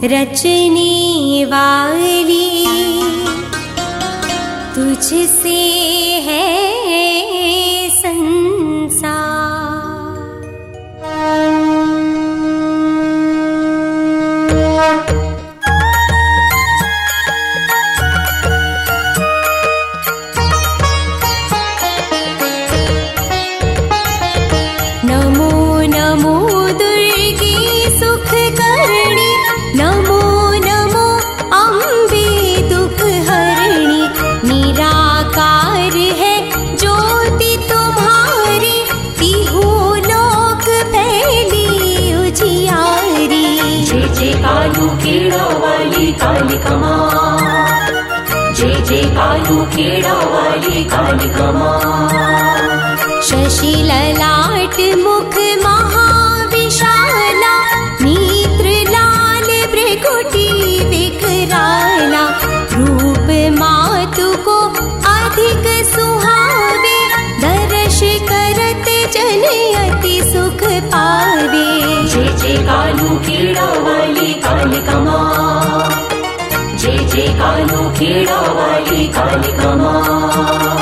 रचने वाली तुझसे है कालिका माँ, जय जय कालू खेड़ा वाली कालिका माँ। शशि ललाट मुख महाविशाला, नेत्र लाल भ्रुकुटी विकराला, रूप मातु को अधिक सुहावे, दर्श करत जन अति सुख पावे। जय जय कालू खेड़ा वाली कालिका माँ, जय जय कालू खेड़ा वाली कालिका माँ।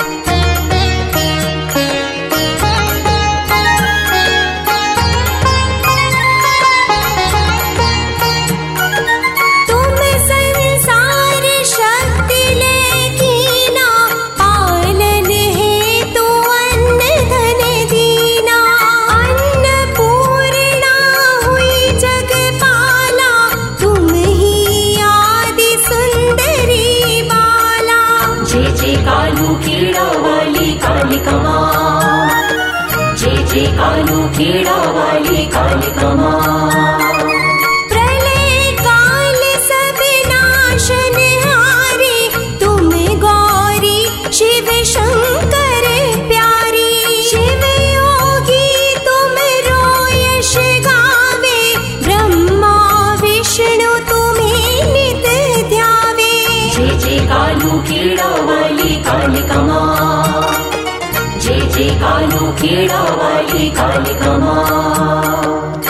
कालिका माँ, जय जय कालू खेड़ा वाली कालिका माँ। प्रलय काल सब नाशन हारे, तुम गौरी शिव शंकर प्यारी। शिव योगी तुम यश गावे, ब्रह्मा विष्णु तुम्हें नित ध्यावे। जय जय कालू खेड़ा वाली कालिका माँ, जय जय कालू खेड़ा वाली कालिका माँ।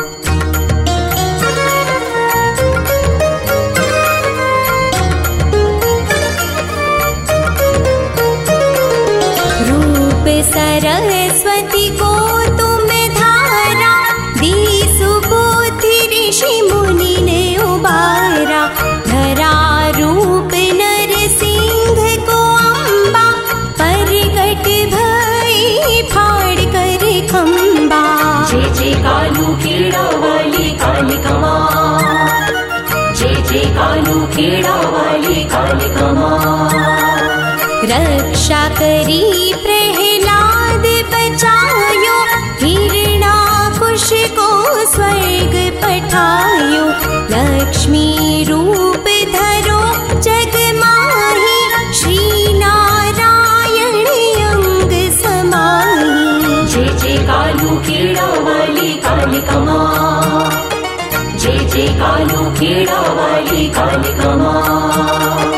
रूप सरस्वती को तुम धारा, दी सुबुद्धि ऋषि मुनि ने उबारा। धरा रूप नरसिंह को अम्बा, परगट फाड़ कर खंबा। जय जय कालू खेड़ा वाली कालिका माँ, जय जय कालू खेड़ा वाली कालिका माँ। रक्षा करी प्रहलाद बचायो, हिरणाकुश को स्वर्ग पठायो। लक्ष्मी रूप धरो जग माही, श्री नारायण अंग समाही। जय जय कालू खेड़ा वाली कालिका माँ, जय जय कालू खेड़ा वाली कालिका माँ।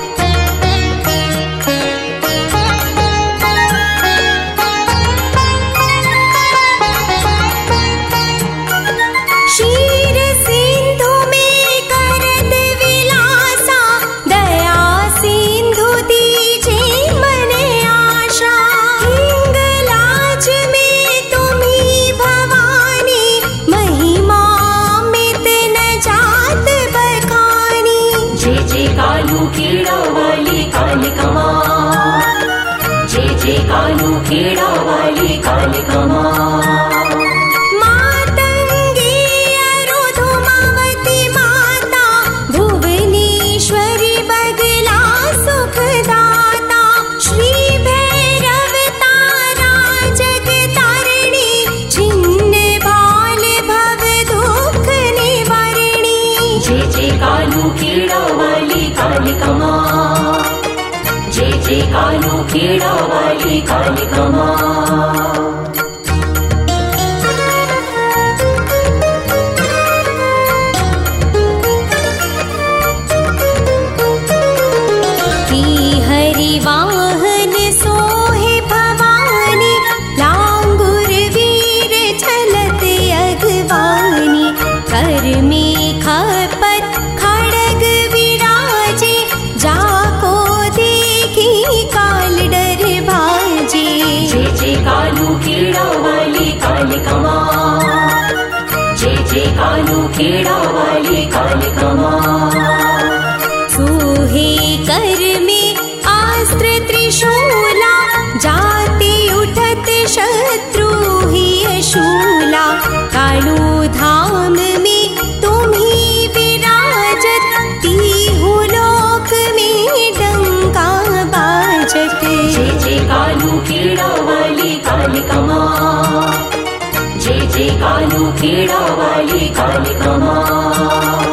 क्षीर सिंधु में करत विलासा, दया सिंधु दीजे मन आशा। हिंगलाज में तुम्ही भवानी, महिमा मित न जात बखानी। जय जय कालू खेड़ा वाली कालिका माँ, जय जय कालू खेड़ा वाली कालिका माँ। खेड़ा वाली कालिका माँ, जय जय कालू खेड़ा वाली कालिका माँ। हरिवाहन सोहे भवानी, लांगुर वीर चलत अगवानी। कर में खपत कालिका माँ, जय जय कालू खेड़ा वाली कालिका माँ। सोहे कर में अस्त्र त्रिशूला, जाते उठत शत्रु ही अशूला। कालू धाम में तुम्ही विराजत, तीहु लोक में डंका बाजत। जय जय कालू खेड़ा वाली कालिका माँ, जय जय कालू खेड़ा वाली कालिका माँ।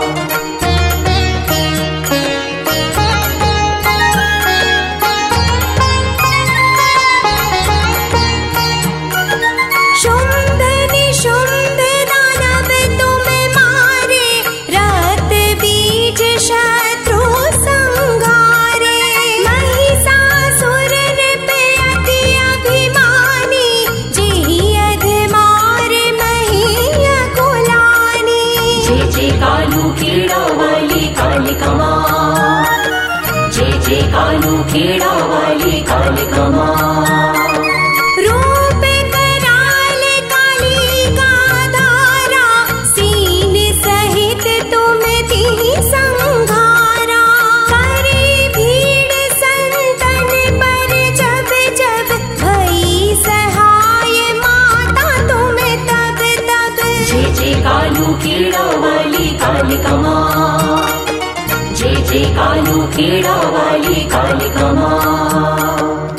जय जय कालू खेड़ा वाली कालिका माँ। रूप कराल कालिका धारा, सीन सहित तुम तिहि संघारा। करे भीड़ संतन पर जब जब, भई सहाय माता तुम तब तब। जय जय कालू खेड़ा वाली कालिका माँ, जय जय कालू खेड़ा वाली कालिका माँ।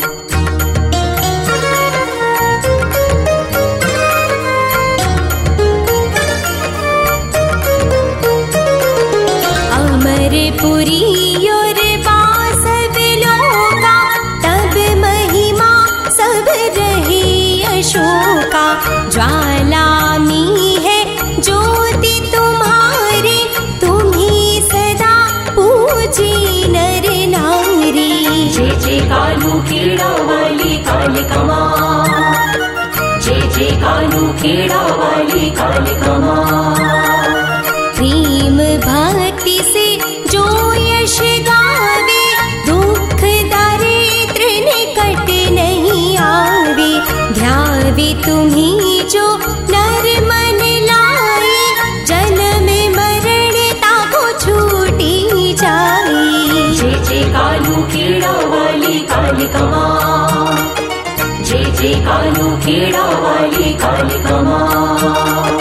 अमरपुरी और बासव लोका, तब महिमा सब रही अशोका। ज्वाला में है ज्योति तुम्हारी, तुम्ही सदा पूजी नर नारी। जय जय कालू खेड़ा वाली कालिका माँ, जय जय कालू खेड़ा वाली कालिका माँ। प्रेम भक्ति से जो यश गावे, दुख दारिद्र निकट नहीं आवे। ध्यावे तुम्ही जो नर मन लाए, जन्म मरण ताको छूटी जाए। जय जय कालू खेड़ा वाली कालिका माँ, जय जय कालू खेड़ा वाली कालिका माँ।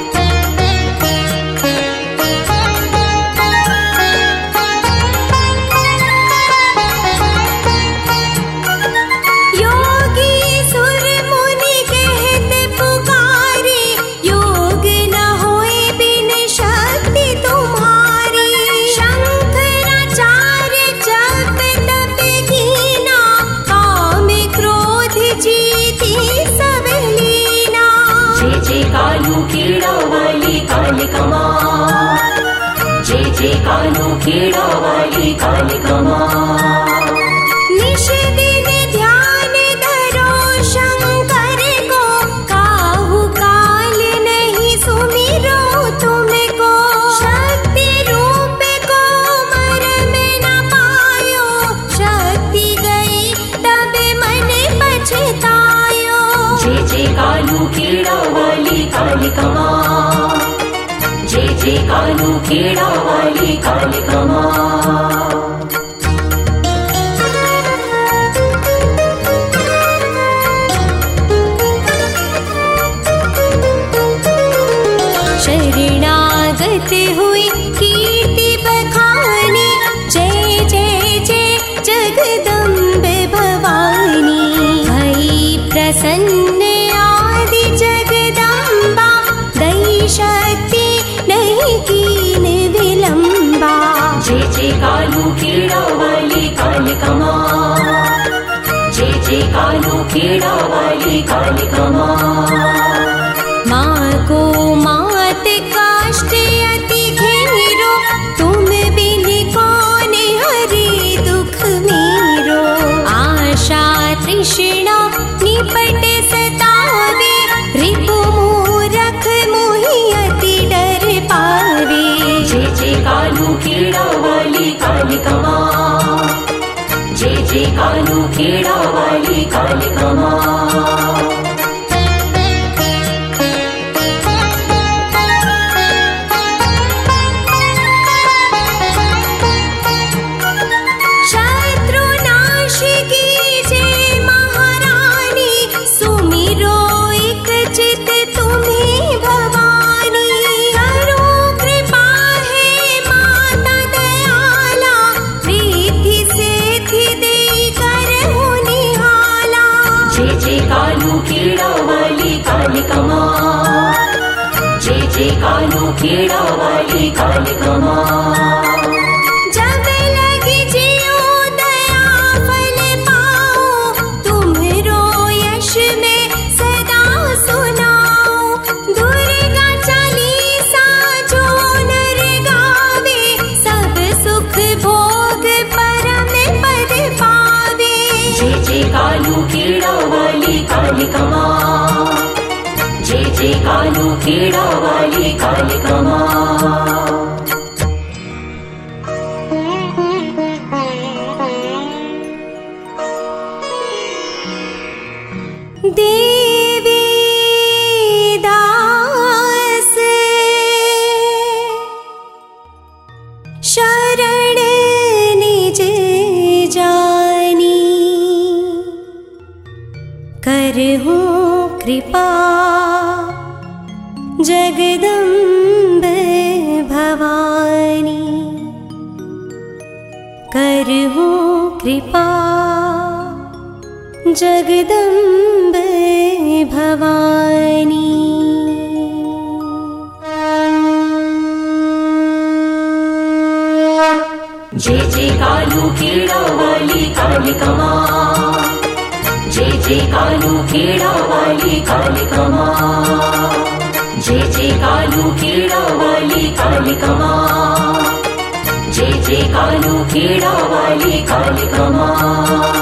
खेड़ा वाली कालिका माँ, जय जय कालू खेड़ा वाली कालिका माँ। निश दिन ध्यान धरो शंकर को, काहू काल नहीं सुमिरो तुमको। शक्ति रूप को मरम न पायो, शक्ति गई तब मन पछतायो। जय जय कालू खेड़ा वाली कालिका माँ, जय जय कालू खेड़ा वाली कालिका माँ। शरणागत हुई कीर्ति बखानी, जय जय जय जगदम्ब भवानी। भई प्रसन्न आदि जगदम्बा, दई शक्ति नहीं कीन विलंबा। जय जय कालू खेड़ा वाली कालिका माँ, जय जय कालू खेड़ा वाली कालिका माँ। माँ को मात काष्ट अति घेरो, तुम बिन कौन हरि दुख मेरो। आशा तृष्णा निपट सतावे, रिपु मूरख मोहि अति डर पावे। जय जय कालू खेड़ा वाली कालिका माँ, जय जय कालू खेड़ा वाली कालिका माँ। कालिका माँ, जय जय कालू खेड़ा वाली कालिका माँ। जब लगी जियो दया फल पाओ, तुम्हरो यश में सदा सुनाओ। दुर्गा चालीसा जो नर गावे, सब सुख भोग परम पद पावे। जय जय कालू खेड़ा वाली कालिका माँ, जय जय कालू खेड़ा वाली कालिका माँ। देवी दास शरण निज जानी, करहु कृपा जगदम्ब भवानी। करहु कृपा जगदम्ब भवानी। जय जय कालू खेड़ा वाली कालिका माँ, जय जय कालू खेड़ा वाली कालिका माँ, जय जय कालू खेड़ा वाली कालिका माँ, जय जय कालू खेड़ा वाली कालिका माँ।